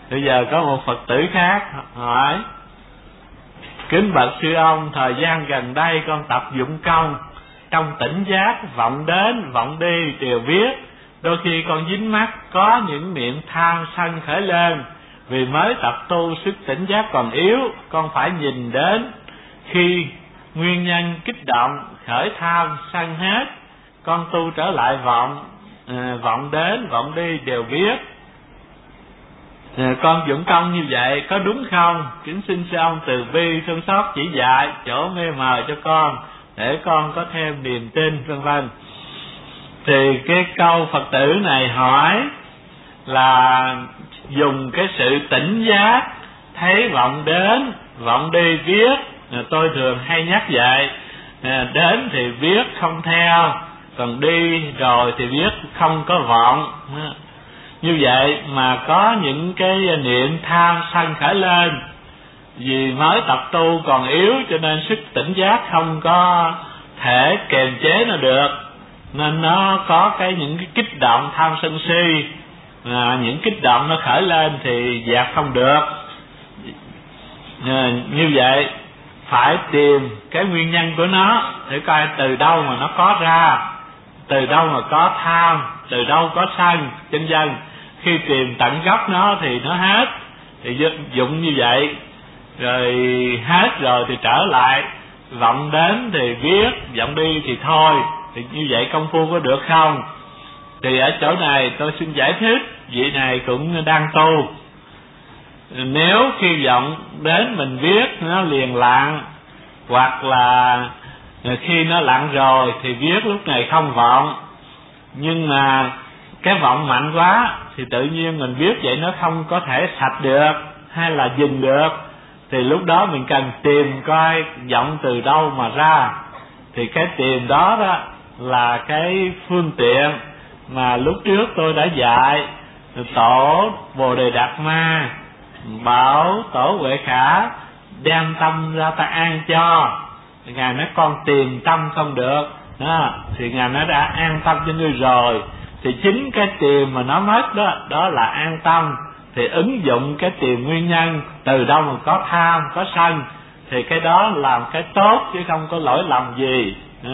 Bây giờ có một Phật tử khác hỏi: kính bạch sư ông, thời gian gần đây con tập dụng công, trong tỉnh giác vọng đến vọng đi đều biết. Đôi khi con dính mắc có những niệm tham sân khởi lên. Vì mới tập tu sức tỉnh giác còn yếu, con phải nhìn đến khi nguyên nhân kích động khởi tham sân hết, con tu trở lại vọng đến vọng đi đều biết. Con dụng công như vậy có đúng không? Kính xin sư ông từ bi thương xót chỉ dạy chỗ mê mờ cho con, để con có thêm niềm tin, vân vân. Thì cái câu Phật tử này hỏi là dùng cái sự tỉnh giác, thấy vọng đến vọng đi biết. Tôi thường hay nhắc vậy, đến thì biết không theo, còn đi rồi thì biết không có vọng. Như vậy mà có những cái niệm tham sân khởi lên, vì mới tập tu còn yếu cho nên sức tỉnh giác không có thể kiềm chế nó được, nên nó có những cái kích động tham sân si. Những kích động nó khởi lên thì dạt không được. Như vậy phải tìm cái nguyên nhân của nó để coi từ đâu mà nó có ra, từ đâu mà có tham, từ đâu có sân, vân vân. Khi tìm tận gốc nó thì nó hết, thì dụng như vậy. Rồi hết rồi thì trở lại, vọng đến thì biết, vọng đi thì thôi. Thì như vậy công phu có được không? Thì ở chỗ này tôi xin giải thích, vị này cũng đang tu. Nếu khi vọng đến mình biết nó liền lặng, hoặc là khi nó lặng rồi thì biết lúc này không vọng, nhưng mà cái vọng mạnh quá thì tự nhiên mình biết vậy nó không có thể sạch được hay là dừng được, thì lúc đó mình cần tìm coi vọng từ đâu mà ra. Thì cái tìm đó là cái phương tiện mà lúc trước tôi đã dạy tổ Bồ Đề Đạt Ma bảo tổ Huệ Khả đem tâm ra ta an cho. Ngài nói con tìm tâm không được đó, thì Ngài nói đã an tâm cho ngươi rồi. Thì chính cái tìm mà nó mất đó là an tâm. Thì ứng dụng cái tìm nguyên nhân từ đâu mà có tham có sân, thì cái đó làm cái tốt chứ không có lỗi lầm gì.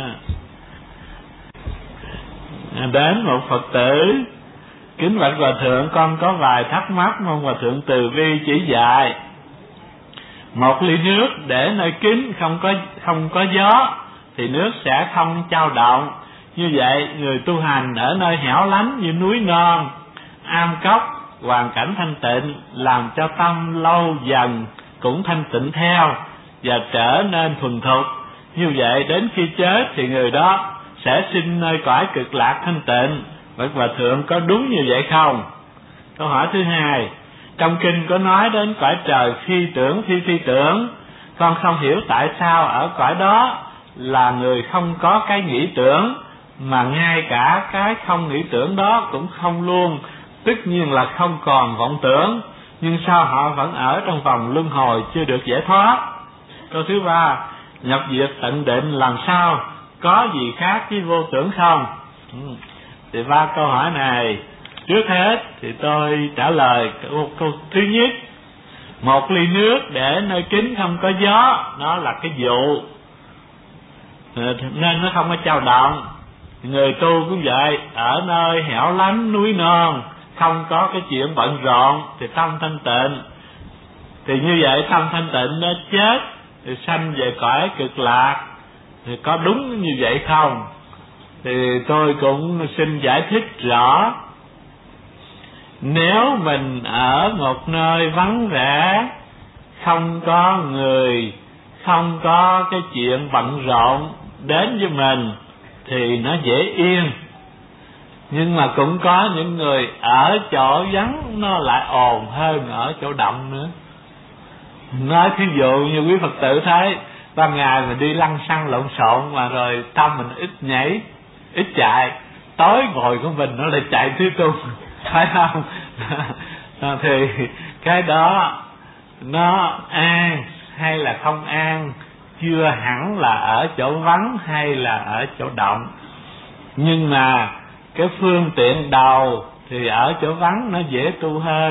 Đến một Phật tử: kính bạch Hòa Thượng, con có vài thắc mắc mong Hòa Thượng từ bi chỉ dạy. Một ly nước để nơi kín không có gió thì nước sẽ không chao động. Như vậy người tu hành ở nơi hẻo lánh như núi non, am cốc, hoàn cảnh thanh tịnh làm cho tâm lâu dần cũng thanh tịnh theo và trở nên thuần thục. Như vậy đến khi chết thì người đó sẽ sinh nơi cõi cực lạc thanh tịnh. Bạch Hòa Thượng có đúng như vậy không? Câu hỏi thứ hai: trong kinh có nói đến cõi trời phi tưởng phi tưởng, con không hiểu tại sao ở cõi đó là người không có cái nghĩ tưởng, mà ngay cả cái không nghĩ tưởng đó cũng không luôn, tất nhiên là không còn vọng tưởng, nhưng sao họ vẫn ở trong vòng luân hồi chưa được giải thoát? Câu thứ ba: nhập diệt tận định làm sao, có gì khác với vô tưởng không? Thì ba câu hỏi này, trước hết thì tôi trả lời câu thứ nhất. Một ly nước để nơi kín không có gió, đó là cái dụ, nên nó không có chao động. Người tu cũng vậy, ở nơi hẻo lánh núi non, không có cái chuyện bận rộn thì tâm thanh tịnh. Thì như vậy tâm thanh tịnh nó chết thì sanh về cõi cực lạc, thì có đúng như vậy không? Thì tôi cũng xin giải thích rõ. Nếu mình ở một nơi vắng vẻ, không có người, không có cái chuyện bận rộn đến với mình thì nó dễ yên. Nhưng mà cũng có những người ở chỗ vắng nó lại ồn hơn ở chỗ động nữa. Nói thí dụ như quý Phật tử thấy ban ngày mình đi lăn xăng lộn xộn mà rồi tâm mình ít nhảy, ít chạy, tối ngồi của mình nó lại chạy tứ tung, phải không? Thì cái đó nó an hay là không an chưa hẳn là ở chỗ vắng hay là ở chỗ động. Nhưng mà cái phương tiện đầu thì ở chỗ vắng nó dễ tu hơn,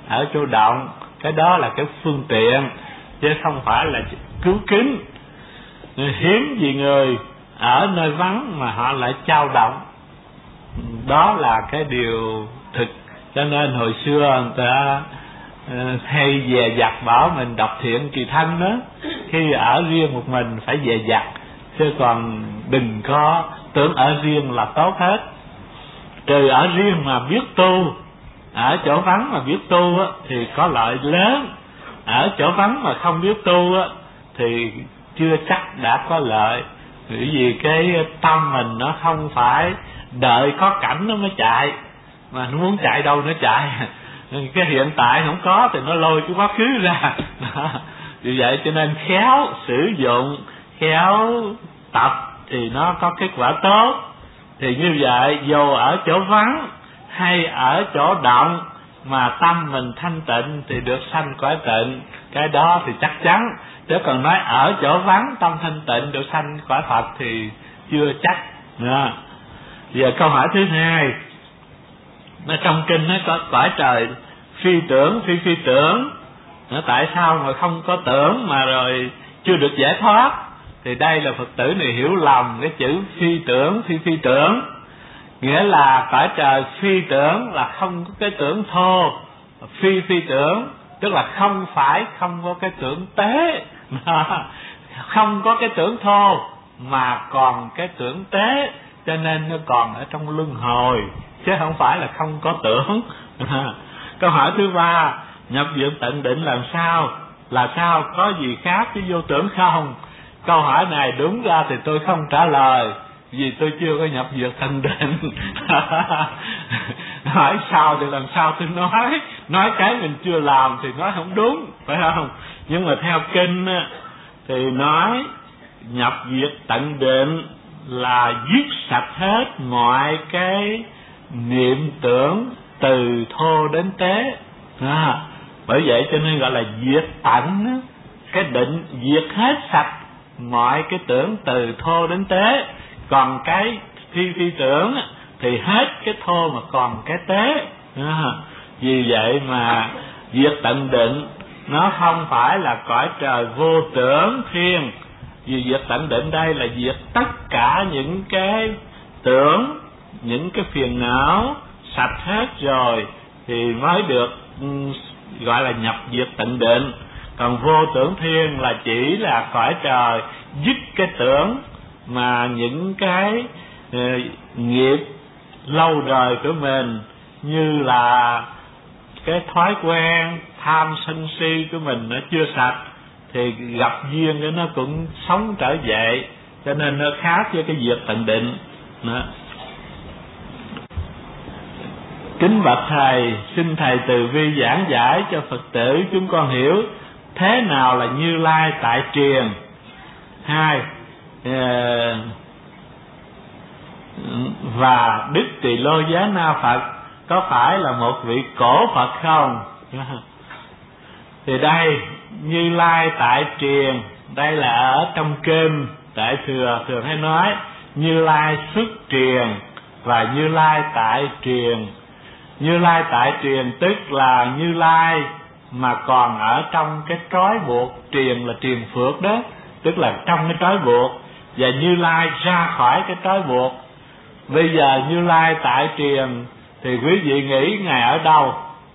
ở chỗ động, cái đó là cái phương tiện chứ không phải là cứu kính. Hiếm gì người ở nơi vắng mà họ lại chao động, đó là cái điều thực. Cho nên hồi xưa người ta hay dè dặt bảo mình đọc thiện kỳ thân đó, khi ở riêng một mình phải dè dặt, chứ còn đừng có tưởng ở riêng là tốt hết. Trừ ở riêng mà biết tu, ở chỗ vắng mà biết tu á, thì có lợi lớn. Ở chỗ vắng mà không biết tu á, thì chưa chắc đã có lợi. Bởi vì cái tâm mình nó không phải đợi có cảnh nó mới chạy, mà nó muốn chạy đâu nó chạy. Cái hiện tại không có thì nó lôi cái quá khứ ra. Vì vậy cho nên khéo sử dụng, khéo tập thì nó có kết quả tốt. Thì như vậy dù ở chỗ vắng hay ở chỗ động mà tâm mình thanh tịnh thì được sanh cõi tịnh, cái đó thì chắc chắn. Chứ còn nói ở chỗ vắng tâm thanh tịnh được sanh cõi Phật thì chưa chắc. Giờ câu hỏi thứ hai, nó trong kinh nó có cõi trời phi tưởng phi tưởng, nó tại sao mà không có tưởng mà rồi chưa được giải thoát? Thì đây là Phật tử này hiểu lầm cái chữ phi tưởng phi tưởng, nghĩa là cõi trời phi tưởng là không có cái tưởng thô, phi tưởng tức là không có cái tưởng tế, không có cái tưởng thô mà còn cái tưởng tế, cho nên nó còn ở trong luân hồi chứ không phải là không có tưởng. Câu hỏi thứ ba, nhập viện tận định làm sao? Là sao, có gì khác với vô tưởng không? Câu hỏi này đúng ra thì tôi không trả lời, vì tôi chưa có nhập viện tận định. Hỏi sao thì làm sao tôi nói cái mình chưa làm thì nói không đúng, phải không? Nhưng mà theo kinh thì nói nhập viện tận định là dứt sạch hết mọi cái niệm tưởng từ thô đến tế. Bởi vậy cho nên gọi là diệt tận, cái định diệt hết sạch mọi cái tưởng từ thô đến tế. Còn cái phi tưởng thì hết cái thô mà còn cái tế. Vì vậy mà diệt tận định nó không phải là cõi trời vô tưởng thiên. Vì diệt tận định đây là diệt tất cả những cái tưởng, những cái phiền não sạch hết rồi thì mới được gọi là nhập diệt tận định. Còn vô tưởng thiên là chỉ là cõi trời dứt cái tưởng mà những cái nghiệp lâu đời của mình, như là cái thói quen tham sân si của mình nó chưa sạch, thì gặp duyên cái nó cũng sống trở về, cho nên nó khác với cái diệt tận định. Kính bạch thầy, xin thầy từ bi giảng giải cho Phật tử chúng con hiểu thế nào là Như Lai tại truyền. 2. Và Đức Tỳ Lô Giá Na Phật có phải là một vị cổ Phật không? Thì đây Như Lai tại truyền, đây là ở trong kinh Đại Thừa thường hay nói Như Lai xuất truyền và Như Lai tại truyền. Như Lai tại truyền tức là Như Lai mà còn ở trong cái trói buộc, truyền là truyền phước đó, tức là trong cái trói buộc, và Như Lai ra khỏi cái trói buộc. Bây giờ Như Lai tại truyền thì quý vị nghĩ Ngài ở đâu?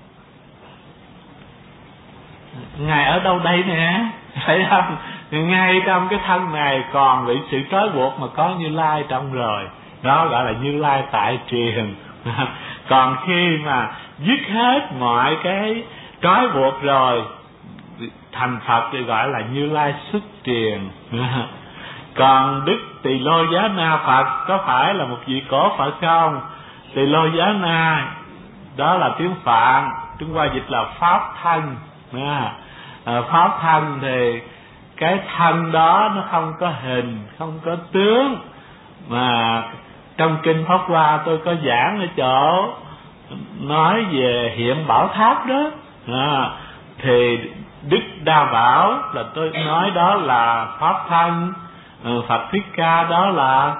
Ngài ở đâu đây nè, phải không? Ngay trong cái thân này còn bị sự trói buộc mà có Như Lai trong rồi, đó gọi là Như Lai tại truyền. Còn khi mà dứt hết mọi cái trói buộc rồi thành Phật thì gọi là Như Lai xuất truyền. Còn Đức Tỳ Lô Giá Na Phật có phải là một vị cổ Phật không? Tỳ Lô Giá Na đó là tiếng Phạn, Trung Hoa dịch là pháp thân. Pháp thân thì cái thân đó nó không có hình, không có tướng. Mà trong kinh Pháp Hoa tôi có giảng ở chỗ nói về hiện bảo tháp đó, thì Đức Đa Bảo là tôi nói đó là pháp thân, Phật Thích Ca đó là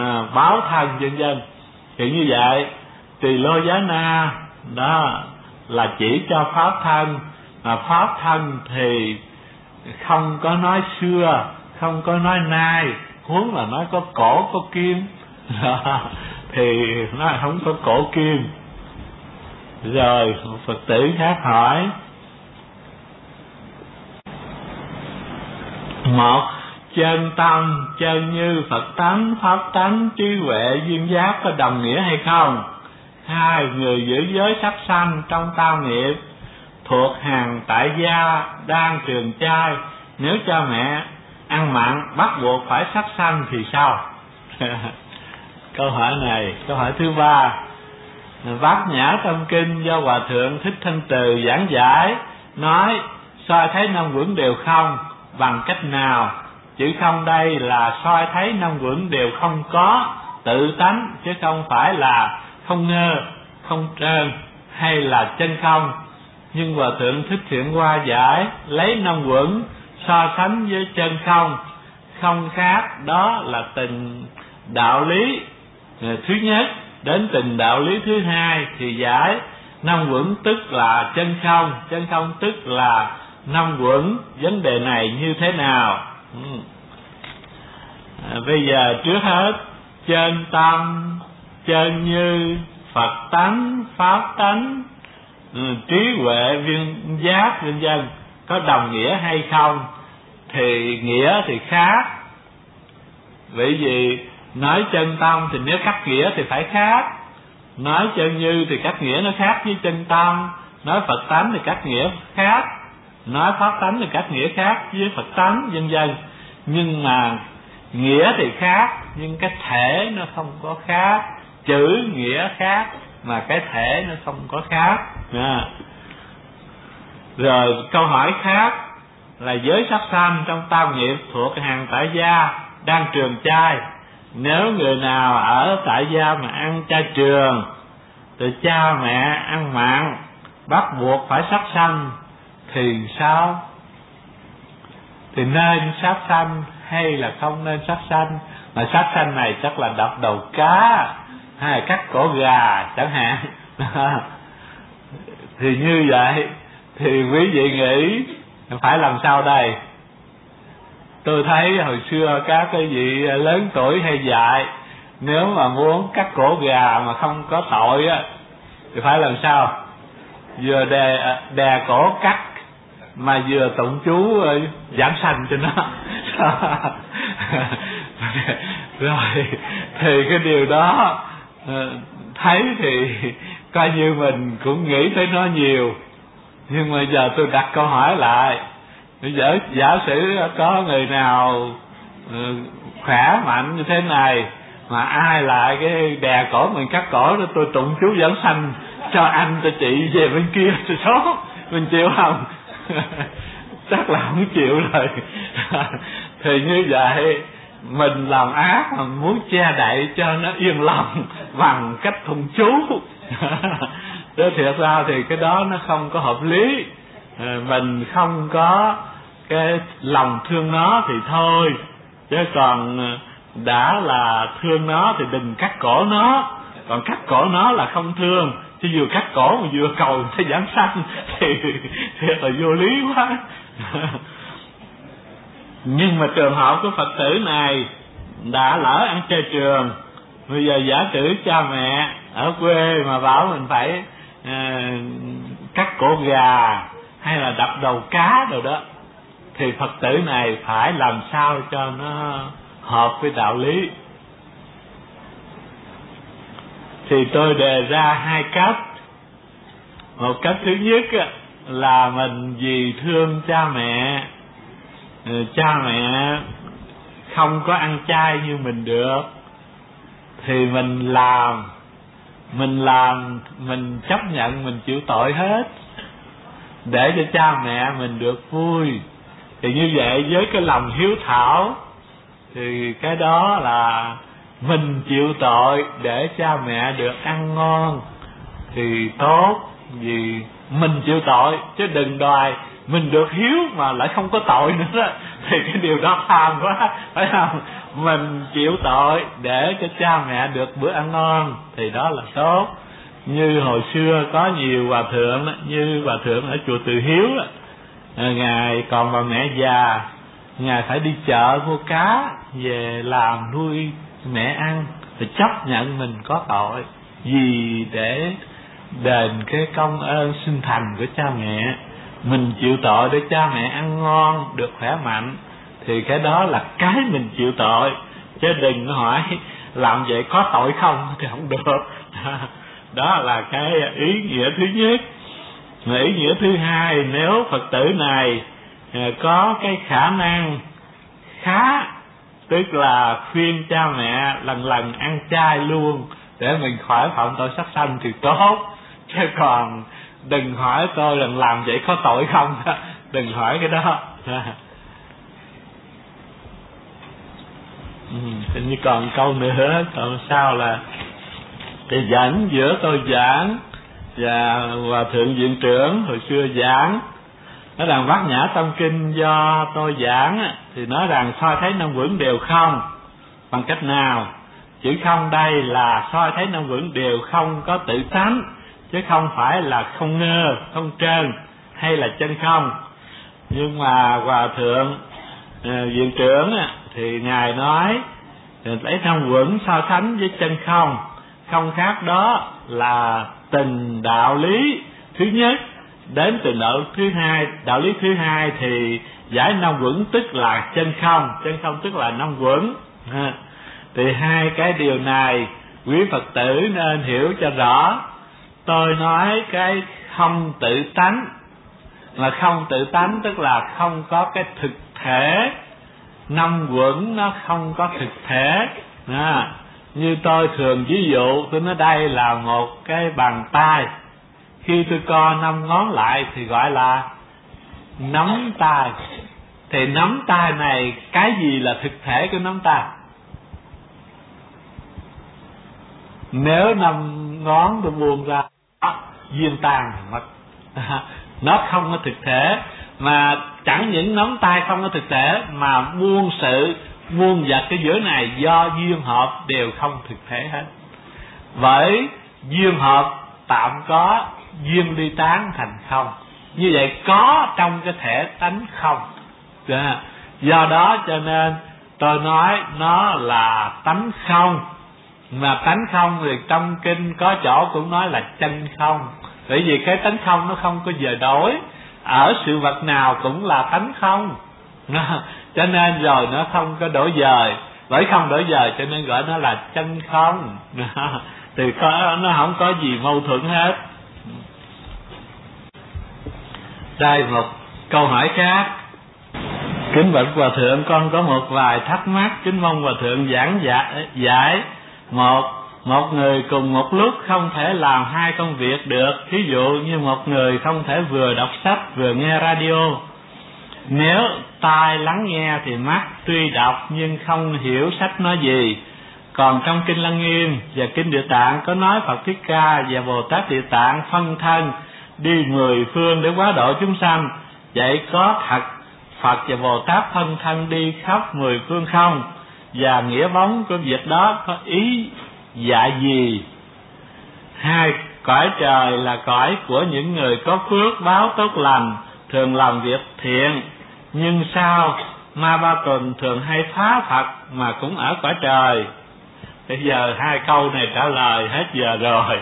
báo thân, vân vân. Thì như vậy Tỳ Lô Giá Na đó là chỉ cho pháp thân, mà pháp thân thì không có nói xưa, không có nói nay, huống là nói có cổ có kim thì nó không có cổ kim. Rồi Phật tử khác hỏi: một, chân tâm, chân như, Phật tánh, pháp tánh, trí huệ, duyên giác có đồng nghĩa hay không? Hai, người giữ giới sát sanh trong tam nghiệp thuộc hàng tại gia đang trường trai, nếu cha mẹ ăn mặn bắt buộc phải sát sanh thì sao? Câu hỏi này, câu hỏi thứ ba. Bát Nhã Tâm Kinh do Hòa Thượng Thích Thanh Từ giảng giải, nói soi thấy năm uẩn đều không, bằng cách nào? Chữ không đây là soi thấy năm uẩn đều không có tự tánh, chứ không phải là không ngơ, không trơn hay là chân không. Nhưng Hòa Thượng Thích Thiện Hoa giải lấy năm uẩn so sánh với chân không, không khác, đó là tình đạo lý thứ nhất. Đến tình đạo lý thứ hai thì giải năm uẩn tức là chân không tức là năm uẩn. Vấn đề này như thế nào? Bây giờ trước hết, chân tâm, chân như, Phật tánh, pháp tánh, trí huệ, viên giác, vân vân có đồng nghĩa hay không? Thì nghĩa thì khác. Bởi vì nói chân tâm thì nếu cắt nghĩa thì phải khác, nói chân như thì cắt nghĩa nó khác với chân tâm, nói Phật tánh thì cắt nghĩa khác, nói pháp tánh thì cắt nghĩa khác với Phật tánh, vân vân. Nhưng mà nghĩa thì khác, nhưng cái thể nó không có khác. Chữ nghĩa khác mà cái thể nó không có khác. Rồi câu hỏi khác là giới sát sanh trong tam nghiệp thuộc hàng tại gia đang trường trai, nếu người nào ở tại gia mà ăn chay trường, từ cha mẹ ăn mặn bắt buộc phải sát sanh thì sao? Thì nên sát sanh hay là không nên sát sanh? Mà sát sanh này chắc là đập đầu cá hay là cắt cổ gà chẳng hạn. Thì như vậy thì quý vị nghĩ phải làm sao đây? Tôi thấy hồi xưa các cái vị lớn tuổi hay dạy, nếu mà muốn cắt cổ gà mà không có tội á thì phải làm sao? Vừa đè cổ cắt mà vừa tụng chú giảm sanh cho nó. Rồi thì cái điều đó thấy thì coi như mình cũng nghĩ tới nó nhiều. Nhưng mà giờ tôi đặt câu hỏi lại, bây giờ giả sử có người nào khỏe mạnh như thế này mà ai lại cái đè cổ mình cắt cổ đó, tôi tụng chú giảm sanh cho anh cho chị về bên kia thì số mình chịu không? Chắc là không chịu rồi. Thì như vậy mình làm ác mà muốn che đậy cho nó yên lòng bằng cách tụng chú. Chứ thiệt ra thì cái đó nó không có hợp lý. Mình không có cái lòng thương nó thì thôi, chứ còn đã là thương nó thì đừng cắt cổ nó. Còn cắt cổ nó là không thương, chứ vừa cắt cổ mà vừa cầu thấy giảm sanh thì thiệt là vô lý quá. Nhưng mà trường hợp của Phật tử này đã lỡ ăn chay trường, bây giờ giả sử cha mẹ ở quê mà bảo mình phải cắt cổ gà hay là đập đầu cá rồi đó, thì Phật tử này phải làm sao cho nó hợp với đạo lý? Thì tôi đề ra hai cách. Một cách thứ nhất là mình vì thương cha mẹ, cha mẹ không có ăn chay như mình được, thì mình chấp nhận mình chịu tội hết để cho cha mẹ mình được vui. Thì như vậy với cái lòng hiếu thảo thì cái đó là mình chịu tội để cha mẹ được ăn ngon thì tốt, vì mình chịu tội, chứ đừng đòi mình được hiếu mà lại không có tội nữa đó. Thì cái điều đó tham quá, phải không? Mình chịu tội để cho cha mẹ được bữa ăn ngon thì đó là tốt. Như hồi xưa có nhiều hòa thượng đó, như hòa thượng ở chùa Từ Hiếu đó, ngài còn bà mẹ già, ngài phải đi chợ mua cá về làm nuôi mẹ ăn, thì chấp nhận mình có tội, vì để đền cái công ơn sinh thành của cha mẹ. Mình chịu tội để cha mẹ ăn ngon được khỏe mạnh, thì cái đó là cái mình chịu tội, chứ đừng hỏi làm vậy có tội không thì không được. Đó là cái ý nghĩa thứ nhất. Ý nghĩa thứ hai, nếu Phật tử này có cái khả năng khá, tức là khuyên cha mẹ lần lần ăn chay luôn để mình khỏi phạm tội sát sanh thì tốt, chứ còn đừng hỏi tôi là làm vậy có tội không. Đừng hỏi cái đó. Hình như còn câu nữa, còn sao là thì dẫn giữa tôi giảng và hòa thượng viện trưởng hồi xưa giảng. Nó rằng Bát Nhã Tâm Kinh do tôi giảng thì nói rằng soi thấy năm vững đều không. Bằng cách nào? Chữ không đây là soi thấy năm vững đều không có tự tánh, chứ không phải là không ngơ, không trơn hay là chân không. Nhưng mà hòa thượng viện trưởng thì ngài nói lấy năm vững so sánh với chân không. Không khác đó là từng đạo lý thứ nhất đến từ đạo lý thứ hai thì giải năm vững tức là chân không tức là năm vững. Thì hai cái điều này quý Phật tử nên hiểu cho rõ. Tôi nói cái không tự tánh là không tự tánh, tức là không có cái thực thể. Năm vững nó không có thực thể. Như tôi thường ví dụ, tôi nói đây là một cái bàn tay, khi tôi co 5 ngón lại thì gọi là nắm tay. Thì nắm tay này, cái gì là thực thể của nắm tay? Nếu 5 ngón tôi buông ra, viên tan mất. Nó không có thực thể. Mà chẳng những nắm tay không có thực thể, mà muôn sự muôn vật cái giữa này do duyên hợp đều không thực thể hết. Bởi duyên hợp tạm có, duyên ly tán thành không. Như vậy có trong cái thể tánh không. Do đó cho nên tôi nói nó là tánh không. Mà tánh không thì trong kinh có chỗ cũng nói là chân không. Bởi vì cái tánh không nó không có giờ đổi, ở sự vật nào cũng là tánh không. Cho nên rồi nó không có đổi dời. Bởi không đổi dời cho nên gọi nó là chân không. Thì nó không có gì mâu thuẫn hết. Đây một câu hỏi khác. Kính bạch hòa thượng, con có một vài thắc mắc, kính mong hòa thượng giảng giải. Một người cùng một lúc không thể làm hai công việc được. Ví dụ như một người không thể vừa đọc sách vừa nghe radio. Nếu tai lắng nghe thì mắt tuy đọc nhưng không hiểu sách nói gì. Còn trong kinh Lăng Nghiêm và kinh Địa Tạng có nói Phật Thích Ca và Bồ Tát Địa Tạng phân thân đi 10 phương để hóa độ chúng sanh. Vậy có thật Phật và Bồ Tát phân thân đi khắp 10 phương không? Và nghĩa bóng của việc đó có ý dạ gì? Hai, cõi trời là cõi của những người có phước báo tốt lành, thường làm việc thiện. Nhưng sao Ma Ba Tuần thường hay phá Phật mà cũng ở cõi trời? Bây giờ hai câu này trả lời hết giờ rồi.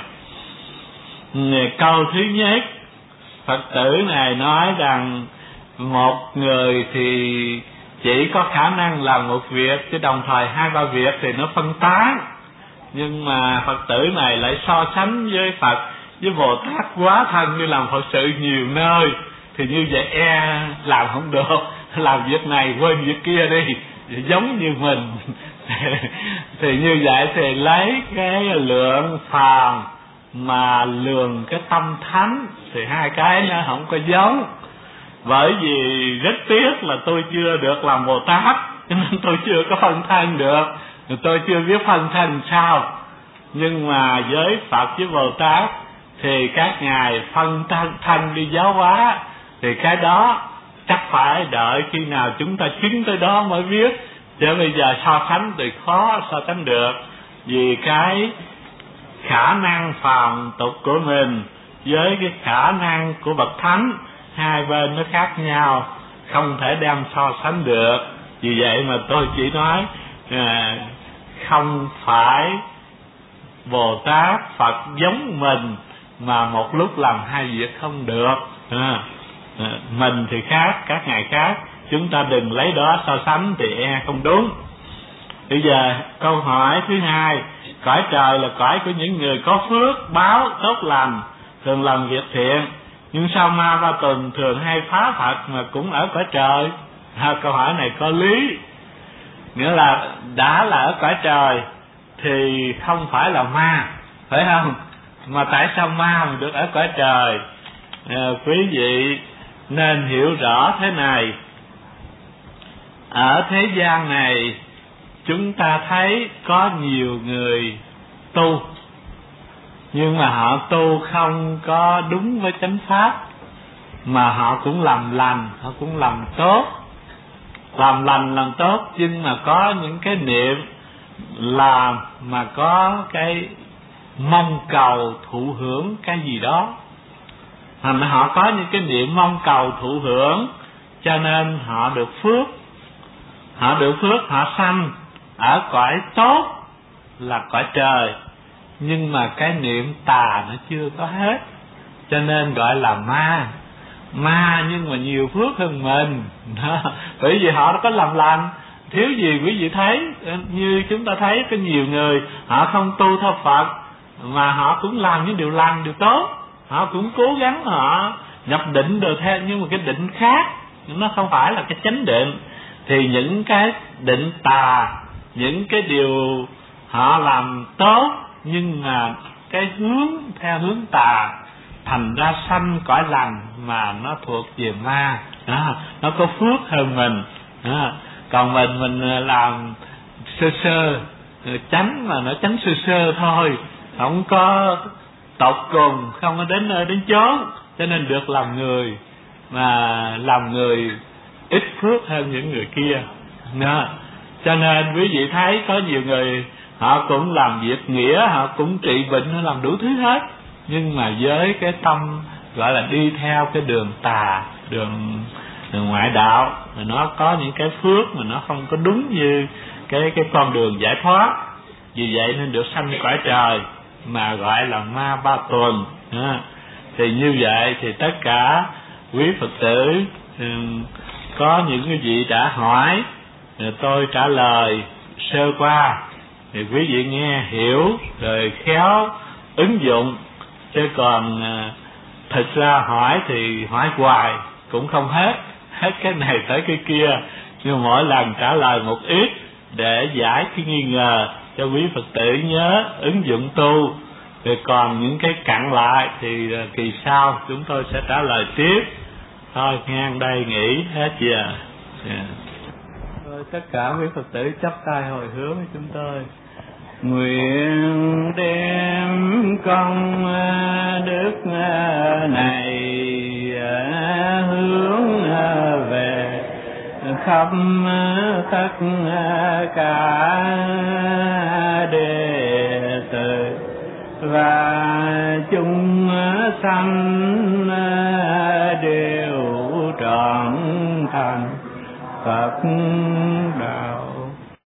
Câu thứ nhất, Phật tử này nói rằng một người thì chỉ có khả năng làm một việc, chứ đồng thời 2-3 việc thì nó phân tán. Nhưng mà Phật tử này lại so sánh với Phật, với Bồ Tát quá thân như làm Phật sự nhiều nơi. Thì như vậy làm không được, làm việc này quên việc kia đi, giống như mình. Thì như vậy thì lấy cái lượng phàm mà lường cái tâm thánh, thì hai cái nó không có giống. Bởi vì rất tiếc là tôi chưa được làm Bồ Tát, cho nên tôi chưa có phân thân được, tôi chưa biết phân thân sao. Nhưng mà với Phật với Bồ Tát thì các ngài phân thân đi giáo hóa, thì cái đó chắc phải đợi khi nào chúng ta chứng tới đó mới biết. Chứ bây giờ so sánh thì khó so sánh được. Vì cái khả năng phàm tục của mình với cái khả năng của bậc thánh, hai bên nó khác nhau, không thể đem so sánh được. Vì vậy mà tôi chỉ nói không phải Bồ Tát Phật giống mình mà một lúc làm hai việc không được. Mình thì khác, các ngài khác, chúng ta đừng lấy đó so sánh thì không đúng. Bây giờ câu hỏi thứ hai, cõi trời là cõi của những người có phước báo tốt lành, thường làm việc thiện, nhưng sao Ma Ba Tuần thường hay phá Phật mà cũng ở cõi trời? Câu hỏi này có lý, nghĩa là đã là ở cõi trời thì không phải là ma, phải không? Mà tại sao ma mà được ở cõi trời? Quý vị nên hiểu rõ thế này. Ở thế gian này chúng ta thấy có nhiều người tu, nhưng mà họ tu không có đúng với chánh pháp, mà họ cũng làm lành, họ cũng làm tốt, làm lành làm tốt, nhưng mà có những cái niệm làm mà có cái mong cầu thụ hưởng cái gì đó, thành họ có những cái niệm mong cầu thụ hưởng, cho nên họ được phước. Họ được phước, họ sanh ở cõi tốt là cõi trời, nhưng mà cái niệm tà nó chưa có hết, cho nên gọi là ma. Ma nhưng mà nhiều phước hơn mình đó. Bởi vì họ đã có làm lành. Thiếu gì quý vị thấy, như chúng ta thấy có nhiều người họ không tu theo Phật mà họ cũng làm những điều lành, điều tốt, họ cũng cố gắng họ nhập định được theo, nhưng mà cái định khác, nó không phải là cái chánh định. Thì những cái định tà, những cái điều họ làm tốt nhưng mà cái hướng theo hướng tà, thành ra sanh cõi lành mà nó thuộc về ma đó, nó có phước hơn mình đó. Còn mình làm sơ sơ chánh mà nó chánh sơ sơ thôi, không có tột cùng, không có đến nơi đến chốn, cho nên được làm người, mà làm người ít phước hơn những người kia đó. Cho nên quý vị thấy có nhiều người họ cũng làm việc nghĩa, họ cũng trị bệnh, họ làm đủ thứ hết, nhưng mà với cái tâm gọi là đi theo cái đường tà, đường ngoại đạo, mà nó có những cái phước mà nó không có đúng như cái con đường giải thoát. Vì vậy nên được sanh cõi trời mà gọi là ma ba tuần. Thì như vậy thì tất cả quý Phật tử, có những cái vị đã hỏi, tôi trả lời sơ qua, thì quý vị nghe hiểu rồi khéo ứng dụng. Chứ còn thực ra hỏi thì hỏi hoài cũng không hết cái này tới cái kia, nhưng mỗi lần trả lời một ít để giải cái nghi ngờ cho quý Phật tử nhớ ứng dụng tu. Rồi còn những cái cặn lại thì kỳ sau chúng tôi sẽ trả lời tiếp. Thôi ngang đây nghỉ hết giờ. Thôi tất cả quý Phật tử chắp tay hồi hướng với chúng tôi. Nguyện đem công đức này hướng về khắp tất cả đệ tử và chúng sanh đều trọn thành Phật